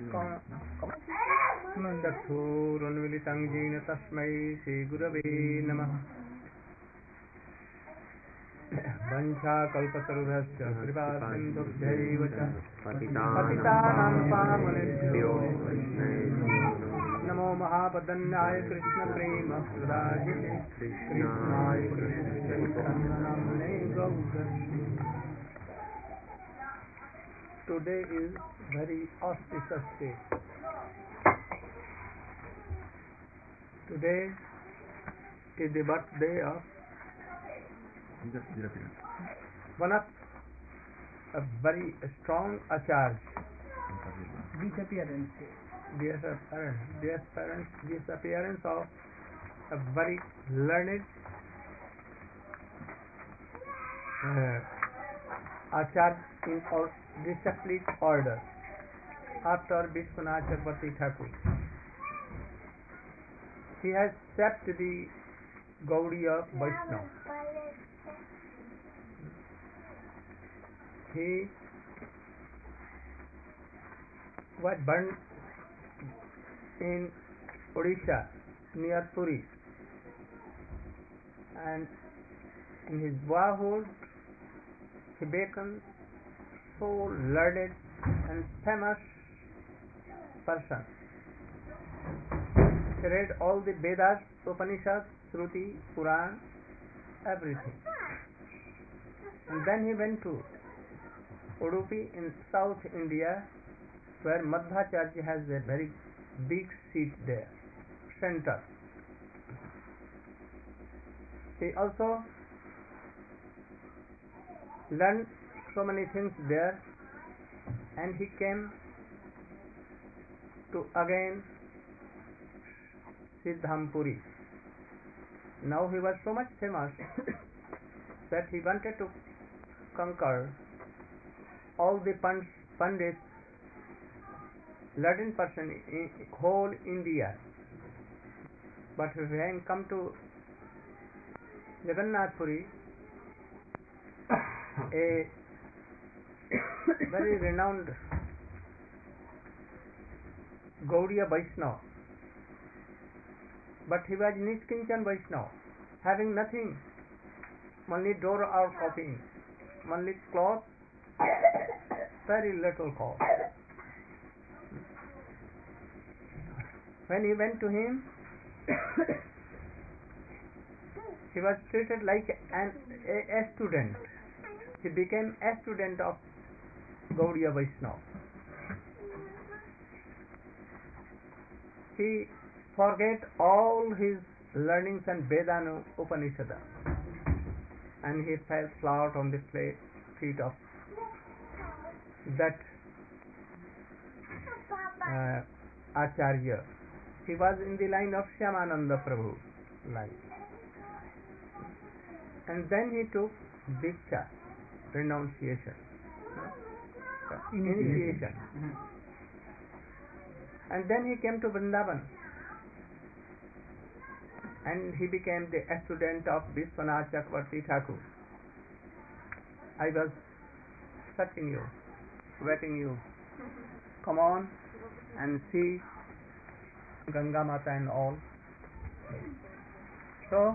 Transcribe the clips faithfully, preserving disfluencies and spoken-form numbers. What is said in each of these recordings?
चक्षुरुन्मिलितं येन तस्मै श्रीगुरवे नमः। वंशाकल्पतरुभ्यश्च कृपासिन्धुभ्यैव च पतितानां पावनेभ्यो नमो महापदन्याय कृष्णप्रेम प्रदायिने कृष्णाय कृष्णचैतन्यनाम्ने गौरङ्गे। Today is very auspicious day. Today is the birthday of one of a very strong acharya. Disappearance day. Disappearance, disappearance, disappearance of a very learned uh, acharya in our disciplic order after Vishwanath Chakravarti Thakur. He has stepped the Gaudiya Vaishnava. He was born in Odisha near Puri, and in his boyhood he became so learned and famous person. He read all the Vedas, Upanishads, Shruti, Puran, everything. And then he went to Udupi in South India, where Madhvacharya has a very big seat there, center. He also learned so many things there, and he came to again Siddhampuri. Now he was so much famous that he wanted to conquer all the Pandits, learned person in whole India. But when come to Jagannath Puri, a very renowned Gaudiya Vaishnava, but he was Nishkinchan Vaishnava, having nothing, only door or copying, only cloth, very little cloth. When he went to him, he was treated like an, a, a student. He became a student of Gaudiya Vaishnava. He forget all his learnings and Vedana Upanishada, and he fell flat on the feet of that uh, Acharya. He was in the line of Shyamananda Prabhu line. And then he took Diksha, renunciation, initiation. Mm-hmm. And then he came to Vrindavan, and he became the student of Vishwanath Chakravarti Thakur. I was searching you, waiting you. Come on and see Ganga Mata and all. So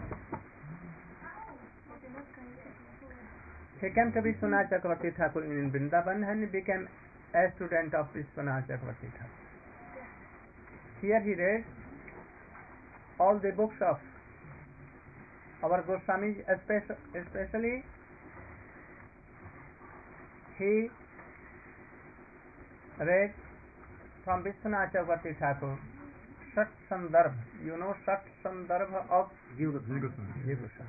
he came to Vishwanath Chakravarti Thakur in Vrindavan, and he became a student of Vishwanath Chakravarti Thakur. Here he read all the books of our Goswamis, especially he read from Vishwanath Chakravarti Thakur Sat Sandarbha. You know Sat Sandarbha of Jiva Goswami.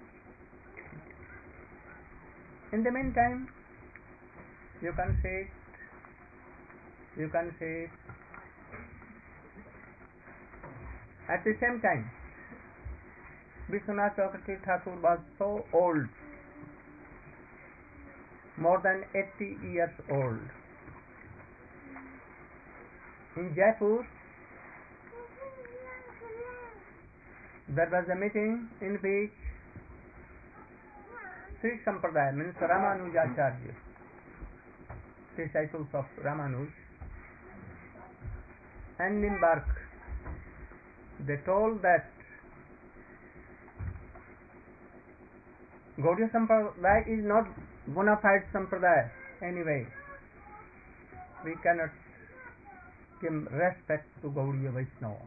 In the meantime, you can say it, you can say it. At the same time, Vishwanath Chakravarti Thakur was so old, more than eighty years old. In Jaipur, there was a meeting in which Sri Sampradaya, means Ramanujacharya, disciples of Ramanuj, and Nimbark, they told that Gaudiya Sampradaya is not bona fide Sampradaya anyway. We cannot give respect to Gaudiya Vaishnava.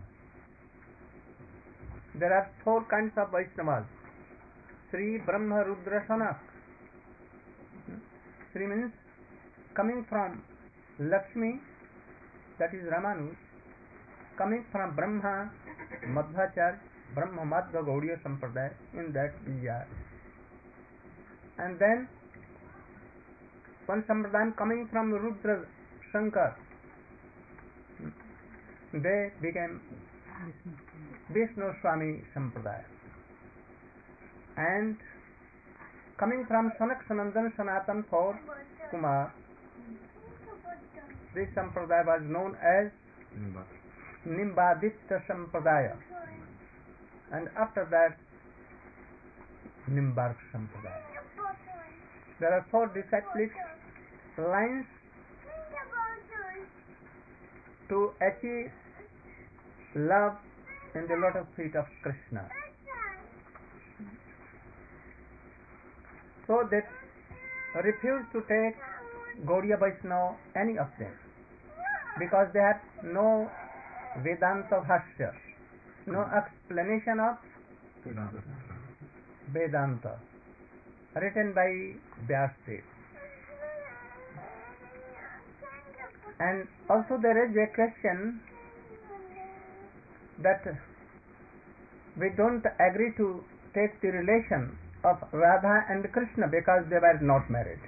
There are four kinds of Vaishnavas: Sri, Brahma, Rudra, Sanak. Sri means coming from Lakshmi, that is Ramanuj. Coming from Brahma, Madhvacharya, Brahma Madhva Gaudiya Sampradaya, in that we are. And then one Sampradaya coming from Rudra, Shankar, they became Vishnu Swami Sampradaya. And coming from Sanak Sanandan Sanatan for Kumar, this Sampradaya was known as Nimbaditya Sampradaya. And after that, Nimbark Sampradaya. There are four disciplic lines to achieve love in the lotus feet of Krishna. So they refuse to take Gaudiya Vaishnava, any of them, because they have no Vedanta Bhashya, no explanation of Vedanta written by Vyasdev. And also there is a question that we don't agree to take the relation of Radha and Krishna because they were not married.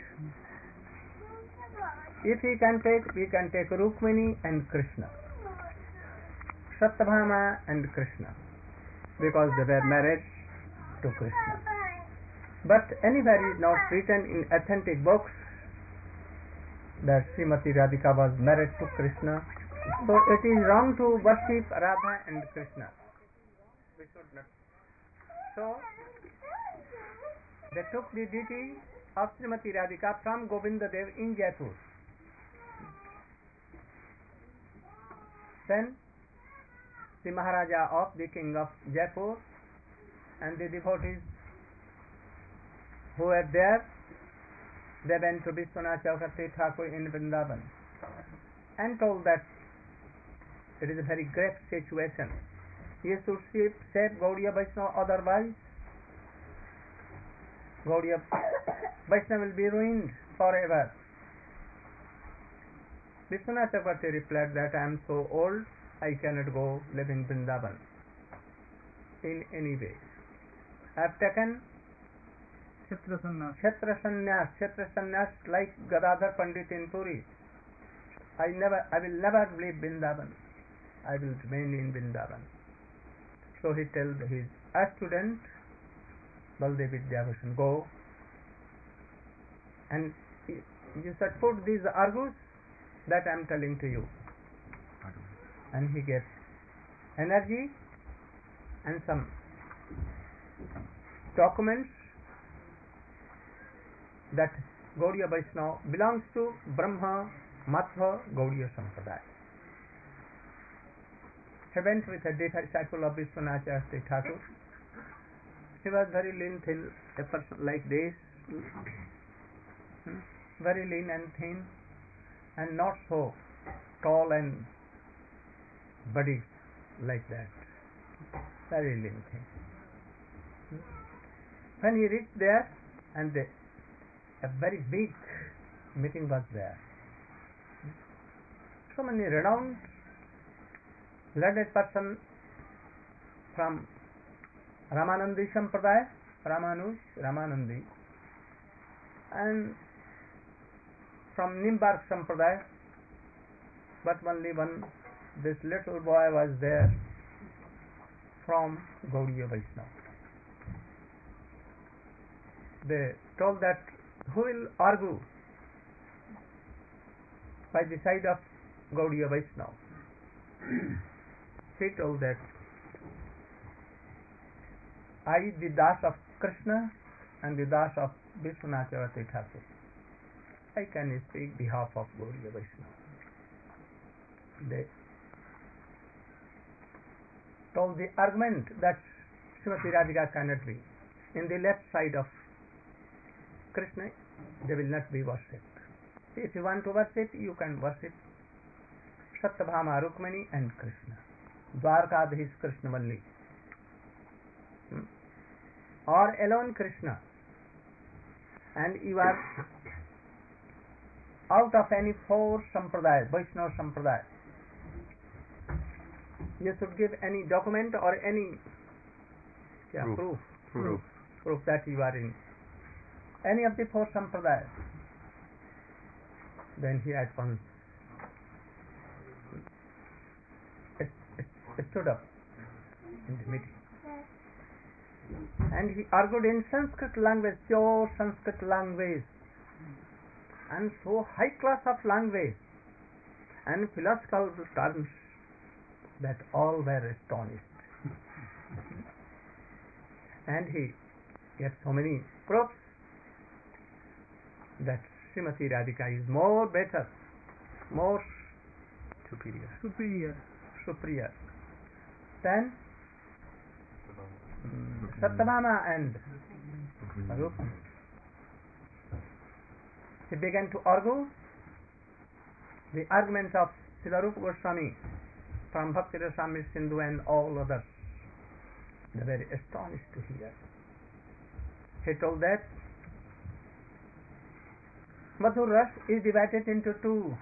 If we can take, we can take Rukmini and Krishna, Satyabhama and Krishna, because they were married to Krishna. But anywhere is not written in authentic books that Srimati Radhika was married to Krishna. So it is wrong to worship Radha and Krishna. We should not. So they took the deity of Srimati Radhika from Govinda Dev in Jaipur. Then the Maharaja of the King of Jaipur and the devotees who were there, they went to Vishwanath Chakravarti Thakur in Vrindavan and told that it is a very grave situation. He should save, save Gaudiya Vaishnava, otherwise Gaudiya Vaishnava will be ruined forever. Vishwanath Chakravarti replied that I am so old, I cannot go live in Vrindavan in any way. I have taken Kshetra Sannyas, Kshetra Sannyas like Gadadhar Pandit in Puri. I never, I will never leave Vrindavan. I will remain in Vrindavan. So he told his student Baldev Vidyabhushan, go and you should put these argues that I am telling to you. And he gets energy and some documents that Gaudiya Vaishnava belongs to Brahma Madhva Gaudiya Sampradaya. He went with a disciple of Vishwanath Chakravarti Thakur. He was very lean, thin, a person like this, hmm? very lean and thin, and not so tall and body like that. Very lean thin. Hmm? When he reached there, and the a very big meeting was there. So many renowned learned person from Ramanandi Sampradaya, Ramanuj, Ramanandi, and from Nimbark Sampradaya, but only one, this little boy was there from Gaudiya Vaishnava. They told that who will argue by the side of Gaudiya Vaishnava? He told that I, the Das of Krishna and the Das of Vishwanath Chakravarti Thakur, I can speak behalf of Gaudiya Vaishnava. They told the argument that Srimati Radhika cannot be in the left side of Krishna, they will not be worshipped. If you want to worship, you can worship Satyabhama, Rukmini and Krishna. Dwarkadhish Krishna only. Hmm? Or alone Krishna. And you are out of any four sampradaya, Vaishnava sampradaya. You should give any document or any yeah, proof. Proof. Proof. Proof that you are in any of the four sampradayas. Then he at once stood up in the meeting. And he argued in Sanskrit language, pure Sanskrit language, and so high class of language and philosophical terms that all were astonished. And he gave so many proofs that Srimati Radhika is more better, more Superior. Superior. superior than um, Satyabhama and Rukmini. He began to argue the arguments of Srila Rupa Goswami from Bhakti Rasamrita Sindhu and all others. They were astonished to hear. He told that Madhur Ras is divided into two,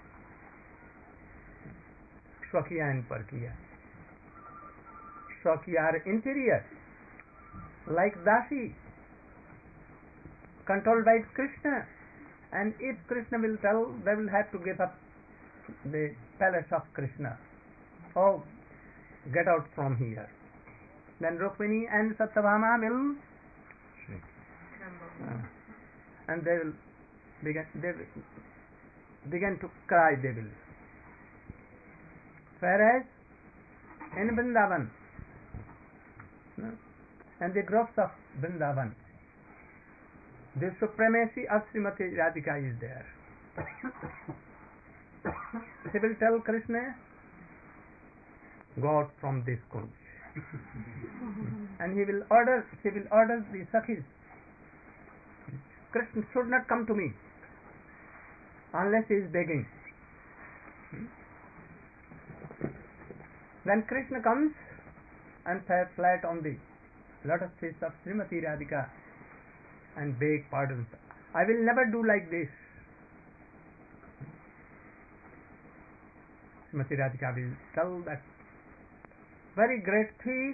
Swakiya and Parkiya. Swakiya are interior, like Dasi, controlled by Krishna, and if Krishna will tell, they will have to give up the palace of Krishna. Oh, get out from here. Then Rukmini and Satyabhama will uh, and they will begin they will begin to cry, they will. Whereas in Vrindavan no, and the groves of Vrindavan, the supremacy of Srimati Radhika is there. He will tell Krishna, go out from this kunj. And he will order, he will order the Sakhis, Krishna should not come to me unless he is begging. Then Krishna comes and falls flat on the lotus feet of Srimati Radhika and beg pardon. I will never do like this. Srimati Radhika will tell that very great thief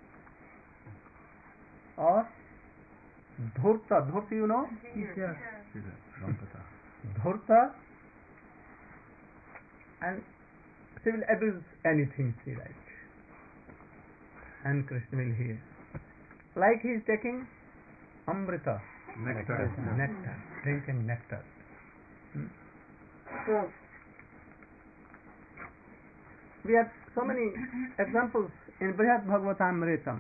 or Dhurta, Dhurta you know? Yes. Dhurta, and she will abuse anything she likes. And Krishna will hear. Like he is taking Amrita, Nectar. nectar, drinking nectar. Hmm? So, we have so many examples in Brihad Bhagavatamritam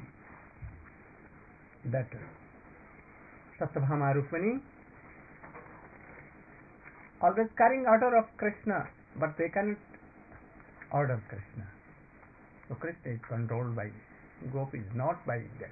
that Satyabhama Rukmini always carrying order of Krishna, but they cannot order Krishna. So Krishna is controlled by gopis, not by them.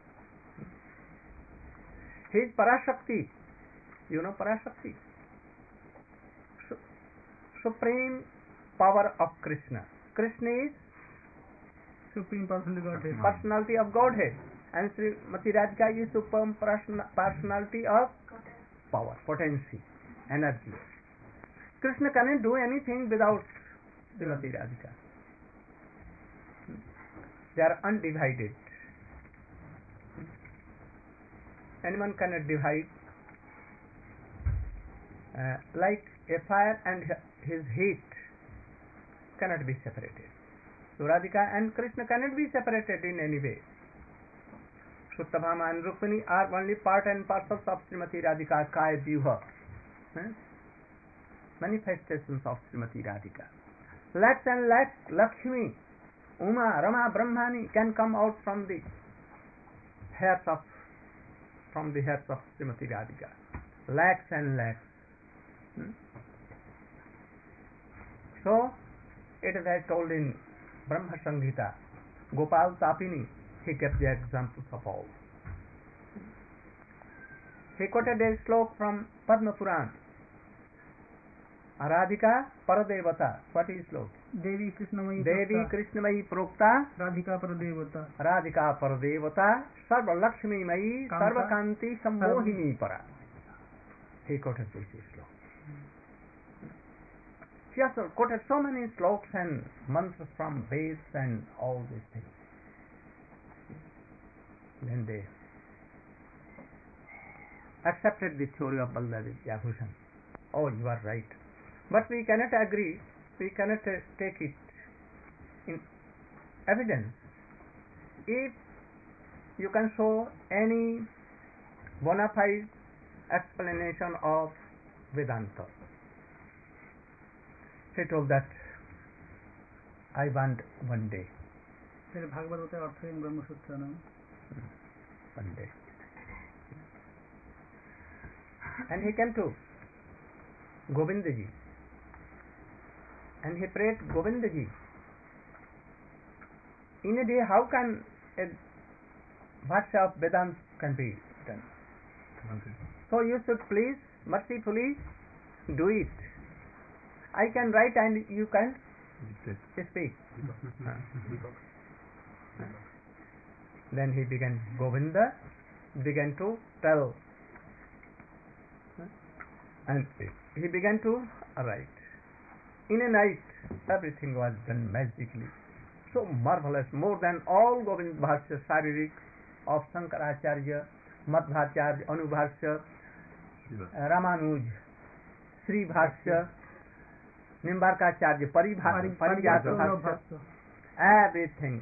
He is Parashakti. You know Parashakti? Su- supreme power of Krishna. Krishna is Supreme Personality of Godhead. personality of Godhead, and Srimati Radhika is supreme person- personality of power, potency, energy. Krishna cannot do anything without Srimati Radhika. They are undivided. Anyone cannot divide. Uh, like a fire and his heat cannot be separated. So Radhika and Krishna cannot be separated in any way. Satyabhama and Rukmini are only part and parcels of Srimati Radhika Kaya Vyuha. Hmm? Manifestations of Srimati Radhika. Lakhs and lakhs Lakshmi, Uma, Rama, Brahmani can come out from the hairs of from the hairs of Srimati Radhika. Lakhs and lakhs. Hmm? So it is as told in Brahma Samhita Gopal Tapini, he kept the examples of all. He quoted a slok from Padma Puran. Radhika Paradevata. What is slok? Devi कृष्णमयी Devi Krishnamayi Prokta Radhika परदेवता Radhika Paradevata Sarva Lakshmi Mayi Sarva Kanti Sammohini Para. He quoted this slok. She also quoted so many sloks and mantras from Veds and all these things. Then they accepted the theory of Balladevya Bhushan. Oh, you are right. But we cannot agree, we cannot uh, take it in evidence. If you can show any bona fide explanation of Vedanta. He told that I want one day. फिर भागवत होता है अर्थ ब्रह्म सूत्र नाम One day. And he came to Govindaji. And he prayed, Govindaji, in a day how can a bhashya of Vedanta can be done? So you should please mercifully do it. I can write and you can speak. Then he began, Govinda began to tell. And he began to write. In a night, everything was done magically. So marvelous, more than all Govind Bhashya Sharirik of Shankaracharya, Madhvacharya, Anubhashya, Ramanuj, Sri Bhashya, Nimbarkacharya, Paribhashya, Parijata Bhashya, everything.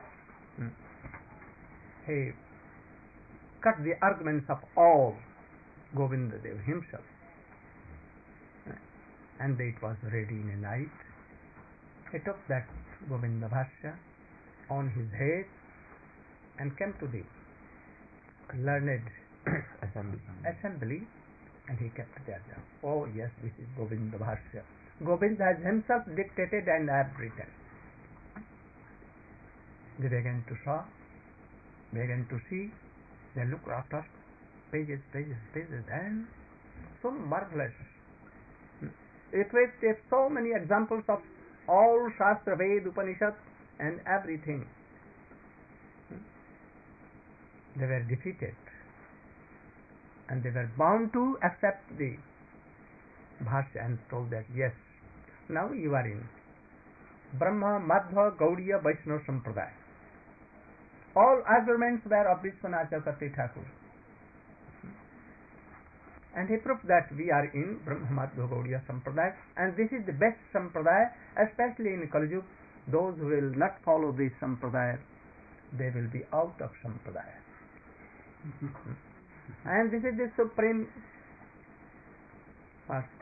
He cut the arguments of all Govinda Dev himself. And it was ready in a night. He took that Govinda Bhashya on his head and came to the learned assembly. assembly and he kept there. Oh yes, this is Govinda Bhashya. Govinda has himself dictated and I have written. They began to saw, began to see, they looked after pages, pages, pages, and so marvelous. It was so many examples of all Shastra, Ved, Upanishad and everything. They were defeated and they were bound to accept the Bhashya and told that yes, now you are in Brahma, Madhva, Gaudiya, Vaishnava Sampradaya. All arguments were of Vishwanath Chakravarti Thakur. And he proved that we are in Brahma, Madhva, Gaudiya Sampradaya, and this is the best Sampradaya, especially in Kali Yuga. Those who will not follow this Sampradaya, they will be out of Sampradaya. And this is the supreme first,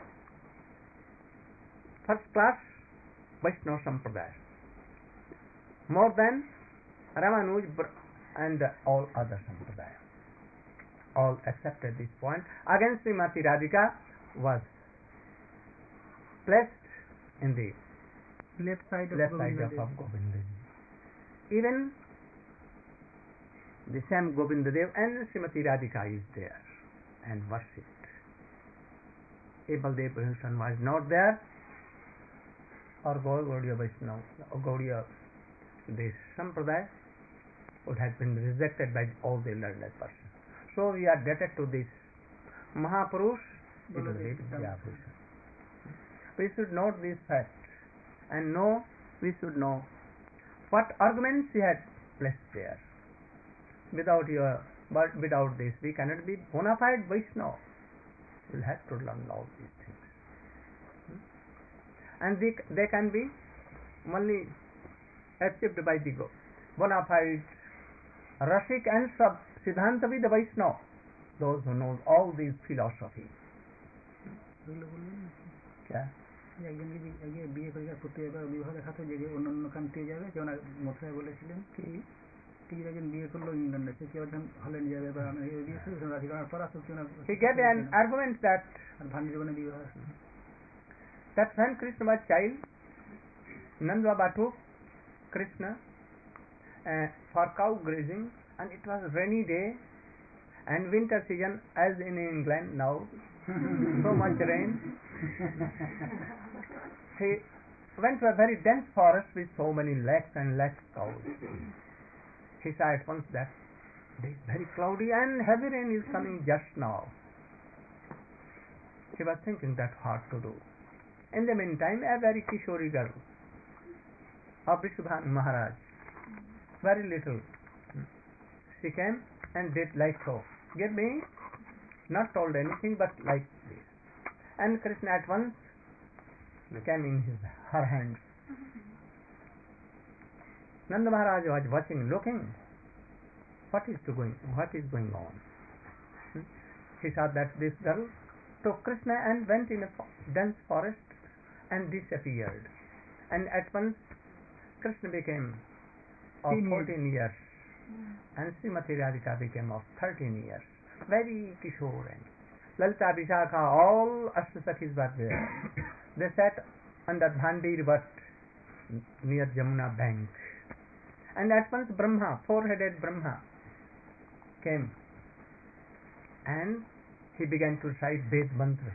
first class Vaishnava Sampradaya, more than Ramanuj and all other Sampradaya. All accepted this point. Against Srimati Radhika was placed in the left side of left Govinda side of Govinda. Even the same Govinda Dev and Srimati Radhika is there and worshipped. Baldev Bhushan was not there, or Gaudiya Vaishnava, or Gaudiya, this Sampradaya would have been rejected by all the learned persons. So we are indebted to this Mahapurush, Baldev Vidyabhushan. We should note this fact and know, we should know what arguments he had placed there. Without your, but without this, we cannot be bona fide Vaishnava. We'll have to learn all these things. And they, they can be only achieved by the bona fide Rasik and Sab Siddhantavid Vaishnava, those who know all these philosophy. क्या একজনকে বিয়ে করে করতে যাবে বিবাহ দেখাতে যে অন্যান্য কান্ট্রি যাবে যেমন মথুরায় বলেছিলেন কি ঠিক একজন বিয়ে করলো ইংল্যান্ডে সে কি একজন হল্যান্ড যাবে বা বিয়ে শুরু রাধিকার পর আসছে না he gave an argument that ভান্ডি জীবনে বিবাহ that when Krishna was child, Nanda Baba took Krishna uh, for cow grazing, and it was rainy day and winter season, as in England now, so much rain. He went to a very dense forest with so many lakhs and lakhs cows. He saw at once that it is very cloudy and heavy rain is coming just now. He was thinking that what to do. In the meantime, a very Kishori girl of Vishubhan Maharaj, very little, she came and did like so. Give me, not told anything, but like this. And Krishna at once came in his, her hands. Nanda Maharaj was watching, looking, what is to going, what is going on. He saw that this girl took Krishna and went in a dense forest and disappeared. And at once Krishna became of fourteen years, and Srimati Radhika became of thirteen years. Very Kishore. Lalita, Vishakha, all Ashtasakhis were there. They sat under Bhandir Vat near Jamuna bank. And at once Brahma, four-headed Brahma, came and he began to recite Ved mantras.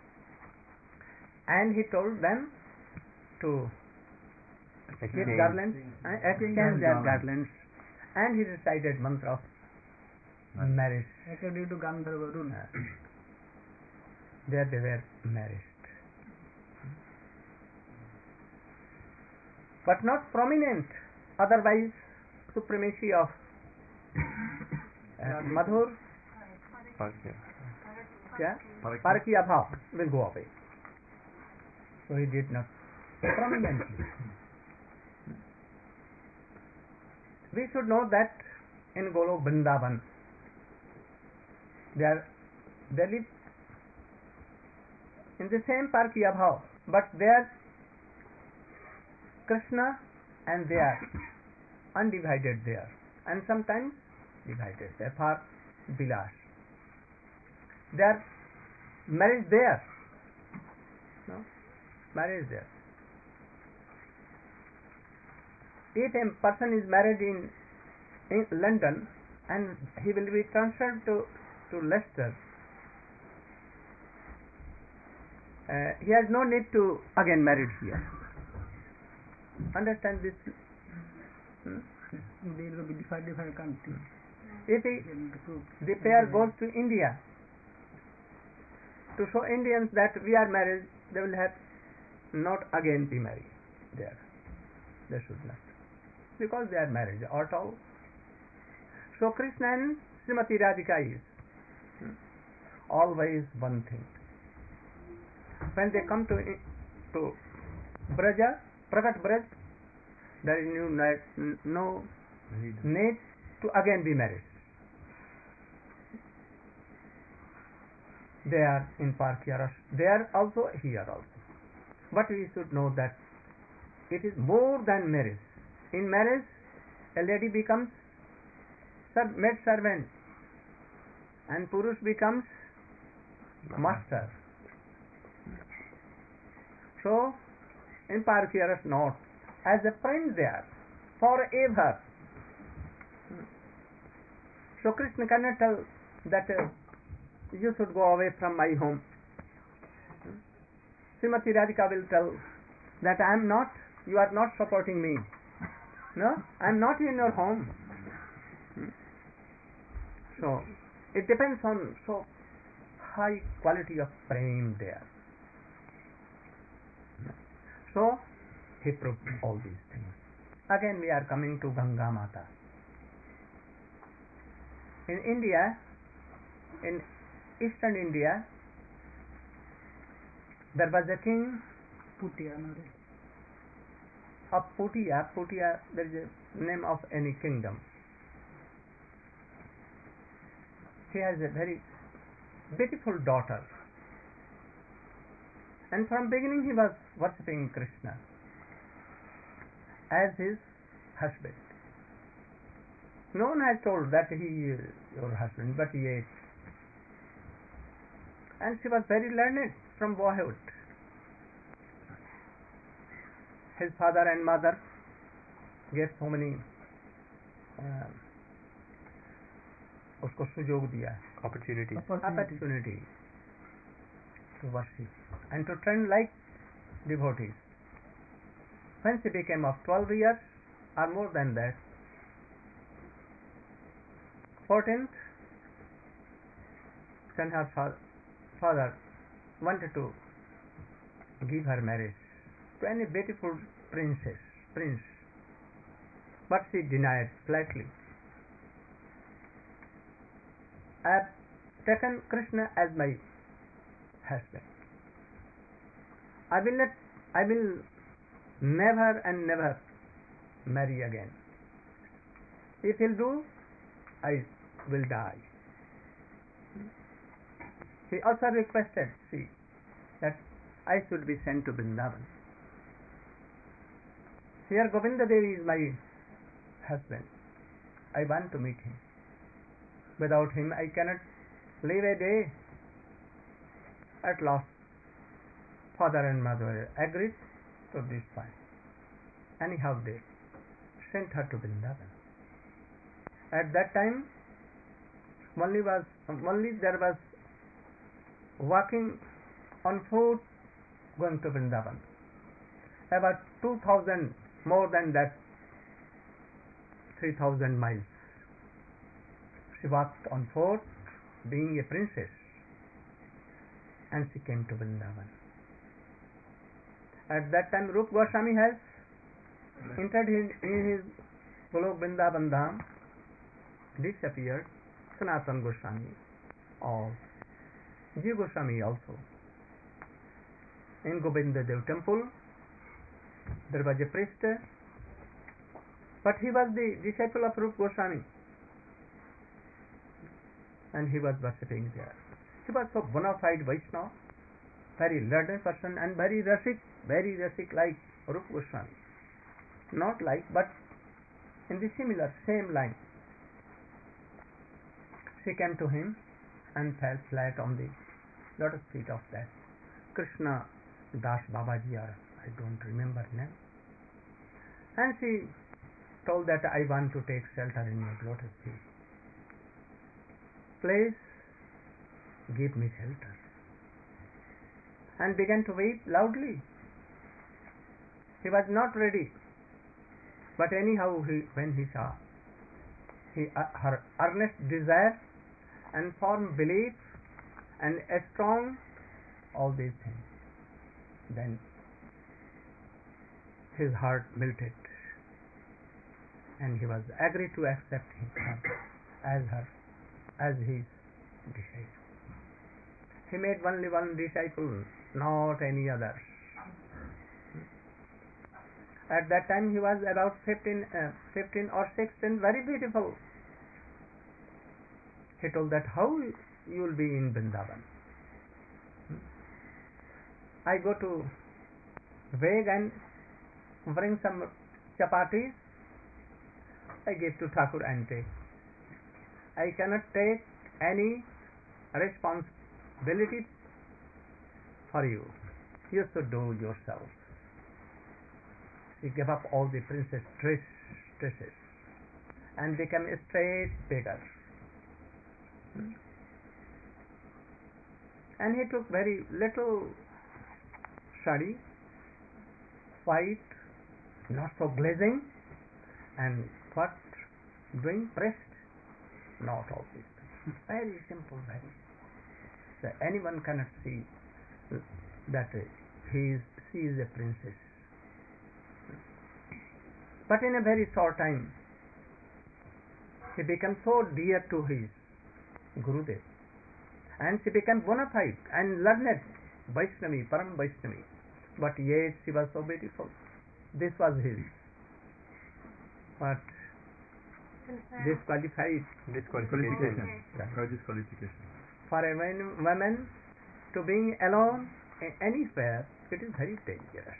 And he told them to give garlands, uh, exchange their garlands, and he recited mantra of marriage. According to Gandharva rule. Uh, there they were married. But not prominent, otherwise supremacy of uh, Madhur, yeah, Parakya Bhav will go away. So he did not prominently. We should know that in Golok Vrindavan, they, are, they live in the same Parakya Bhav, but there Krishna and they are undivided there, and sometimes divided there for Vilas. They are married there. No? Marriage there. If a person is married in, in London and he will be transferred to, to Leicester, uh, he has no need to again marry here. Understand this? Hmm? They will be different, different countries. If he, the pair goes to India to show Indians that we are married, they will have not again be married there. They should not, because they are married at all. So Krishna and Srimati Radhika is hmm, always one thing. When they come to to Braja, Prakat Braj, there is no, no need to again be married. They are in Parkya Ras, they are also here also. But we should know that it is more than marriage. In marriage, a lady becomes ser- maid servant, and Purush becomes master. So, in Parkya Ras not, as a friend there, forever. So Krishna cannot tell that uh, you should go away from my home. Srimati Radhika will tell that I am not, you are not supporting me. No, I am not in your home. So, it depends on so high quality of prem there. So, he proved all these things. Again we are coming to Ganga Mata. In India, in eastern India, there was a king Putia, of Putia. Putia, there is a name of any kingdom. He has a very beautiful daughter, and from beginning he was worshipping Krishna as his husband. No one has told that he is your husband, but yet. And she was very learned from boyhood. His father and mother gave so many uh, उसको सुजोग दिया, opportunities. opportunity to worship and to trend like devotees. When she became of twelve years or more than that, fourteenth, then her father wanted to give her marriage to any beautiful princess, prince, but she denied flatly. I have taken Krishna as my husband. I will not, I will never and never marry again. If he'll do, I will die. He also requested, see, that I should be sent to Vrindavan. Here Govinda Devi is my husband. I want to meet him. Without him I cannot live a day. At last, father and mother agreed to this point. Anyhow, they sent her to Vrindavan. At that time, only was only there was walking on foot going to Vrindavan. About two thousand, more than that, three thousand miles. She walked on foot, being a princess, and she came to Vrindavan. At that time, Rup Goswami has entered in, in his Golok Vrindavan Dham, disappeared. Sanatana Goswami, or Jiva Goswami also. In Govinda Dev temple, there was a priest, but he was the disciple of Rup Goswami, and he was worshipping there. He was so bona fide Vaishnava, very learned person and very rasik, very rasik like Rup Goswami. Not like, but in the similar, same line. She came to him and fell flat on the lotus feet of that Krishna Das Babaji, or I don't remember name. And she told that I want to take shelter in your lotus feet. Please give me shelter. And began to weep loudly. He was not ready. But anyhow, he, when he saw he, uh, her earnest desire and firm belief and a strong, all these things, then his heart melted, and he was agreed to accept her as her, as his disciple. He made only one disciple, not any other. At that time he was about fifteen, uh, fifteen or sixteen, very beautiful. He told that how you will be in Vrindavan. I go to Veg and bring some chapatis. I give to Thakur and take. I cannot take any responsibility for you. You should do yourself. She gave up all the princess dress, dresses and became a straight beggar. And he took very little sari, white, not so glazing, and what doing pressed, not all these things. Very simple, very. So anyone cannot see that he is, she is a princess. But in a very short time, he became so dear to his Gurudev, and she became bona fide and learned Vaishnavi, Param Vaishnavi. But yet she was so beautiful. This was his. But disqualified. Disqualification. Yeah. Disqualification. For a woman to being alone anywhere, it is very dangerous.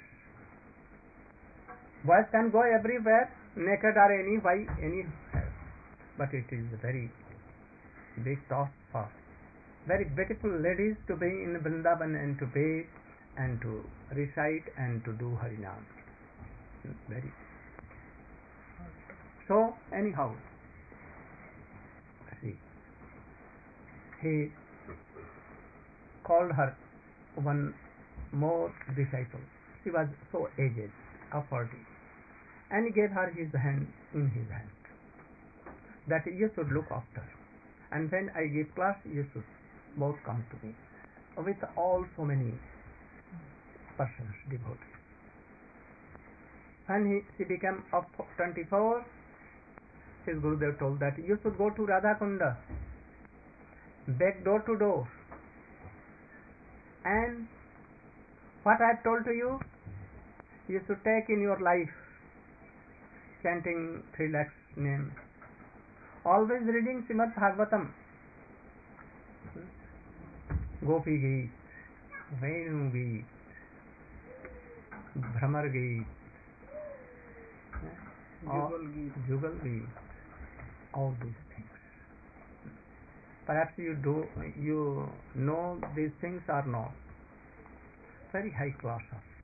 Boys can go everywhere, naked or any why anywhere, but it is a very big task for very beautiful ladies to be in Vrindavan and to bathe and to recite and to do Harinam. Very. So anyhow, see, he called her one more disciple. She was so aged, of forty, and he gave her his hand in his hand, that you should look after, and when I give class, you should both come to me, with all so many persons devoted. When he, she became of twenty-four, his Gurudev told that you should go to Radha Kunda, beg door to door, and what I have told to you, you should take in your life, chanting three lakhs names, always reading Srimad Bhagavatam, Gopi Geet, Venu Geet, Bhramar Geet, Jugal Geet. Jugal Geet, all these things. Perhaps you do, you know these things or not. Very high class of